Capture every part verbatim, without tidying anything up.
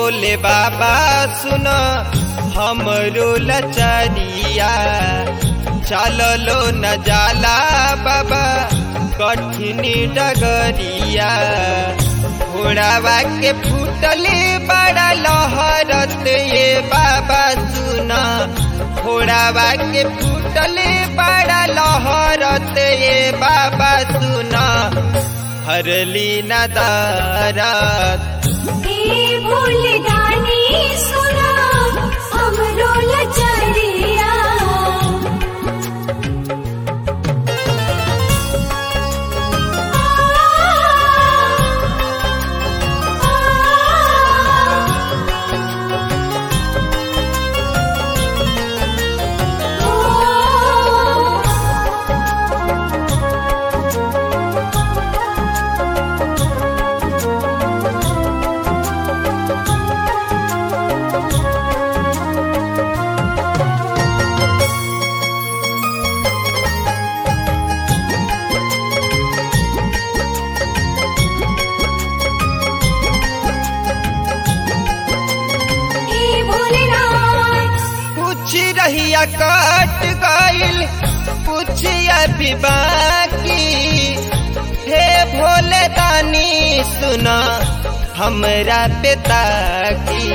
भोले बाबा सुन हमरो लचरिया, चललो न जाला बाबा कठिन डगरिया। घोड़ावा के फूटले बड़ा लहरत ये बाबा सुना, घोड़ावा के फूटले बड़ा लहरत ये बाबा सुना, हरली न दारत। हे भोले दानी सुना हमरो लचरिया। रहिया कट गईल कुछ अभी बाकी, हे भोले दानी सुना हमरा पिता की।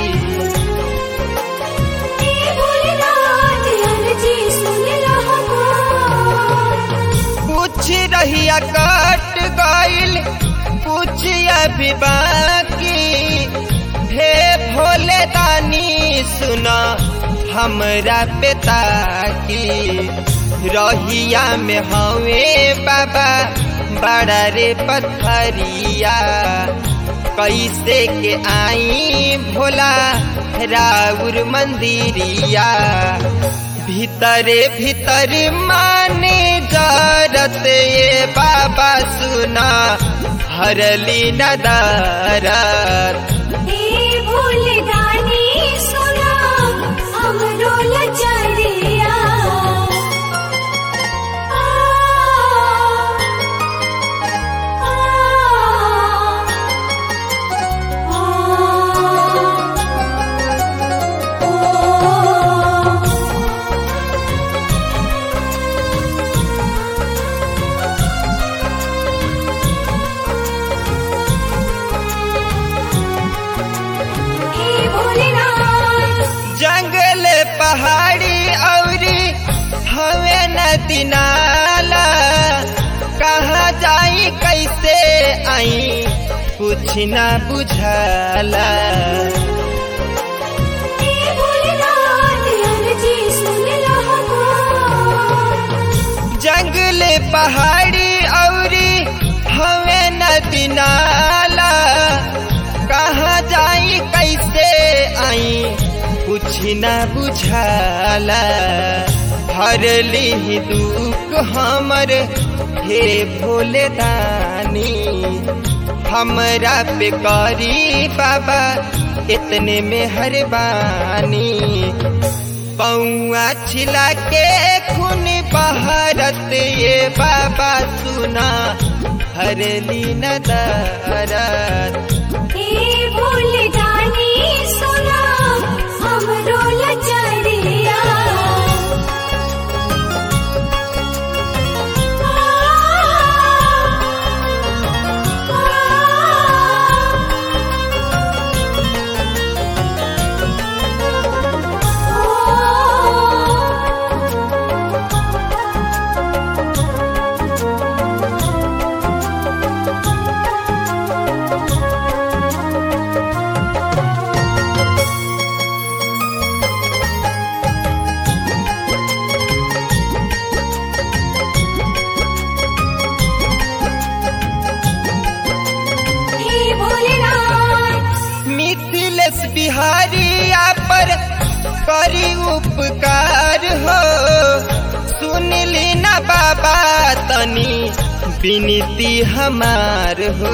कुछ रहिया कट गईल कुछ अभी बाकी, हे भोले दानी सुना हमरा पिता की। रहिया में हवे बाबा बड़ा रे पत्थरिया, कैसे के आई भोला राउर मंदिरिया। भीतरे भीतर माने जरत ये बाबा सुना, हरली न दारत। हे भोले दानी सुना हमरो लचरिया। जंगल पहाड़ी औरी हवे नदी नाला, कहाँ जाई कैसे आई कुछ न बुझाला। जंगल पहाड़ी औरी हवे नदी नाला, कहाँ जाई कैसे आई कुछ न बुझाला। हरली दुख हमर हे भोले दानी, हमरा पे करी बाबा इतने में हरबानी। पौआ छिला के खून बहरत ये बाबा सुना, हरली न दारत। हे भोले दानी सुना हमरो लचरिया। बिहारिया पर करी उपकार हो, सुन ली ना बाबा तनी विनती हमार हो।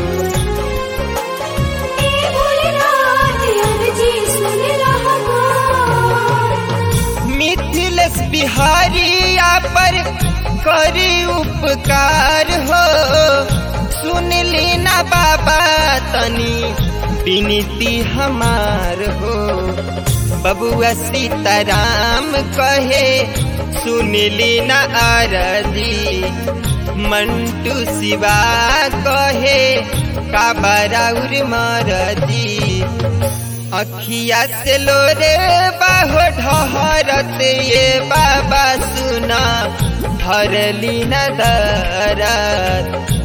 मिथिलेश बिहारिया पर करी उपकार हो, सुन ली ना बाबा तनी विनती हमार हो बबुआ सीताराम कहे सुनली न आरदी मंटू शिवा कहे काबराउर मरदी अखिया से लोरे बाहो ढहरत ये बाबा सुना धरली न दरद